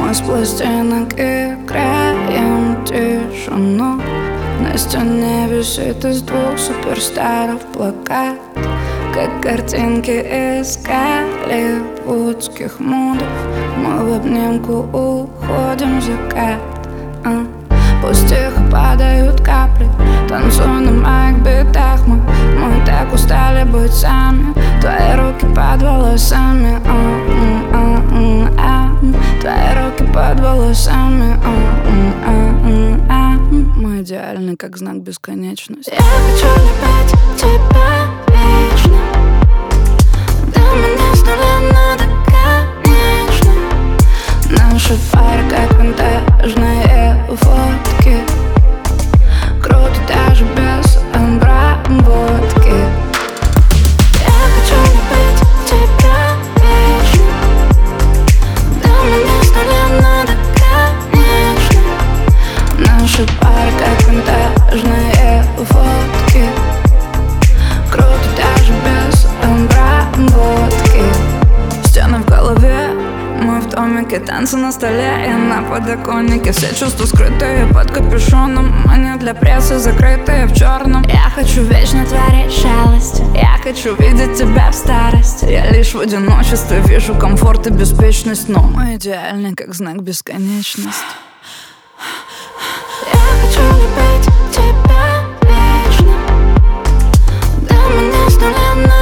Мы с пластинок играем тишину. На стене висит из 2 суперстаров плакат, как картинки из голливудских мудов. Мы в обнимку уходим в закат. Пусть тихо падают капли, танцуя на моих битах. Мы так устали быть сами. Твои руки под волосами, твои руки под волосами. Мы идеальны, как знак бесконечности. Я хочу любить тебя вечно. Да, мы не с нуля, но до конечно. Наши пары как винтажные фотки. Круто даже без обработки. Я хочу любить тебя вечно. Да, мы не с нуля, но до конечно. Наши пары как винтажные фотки. Круто даже без обработки. Стены в голове, мы в домике, танцы на столе и на подоконнике. Все чувства скрытые под капюшоном, они для прессы закрытые в черном. Я хочу вечно творить шалости. Я хочу видеть тебя в старости. Я лишь в одиночестве вижу комфорт и беспечность, но мы идеальны, как знак бесконечности. Я хочу любить тебя вечно. Да, мы не с нуля, но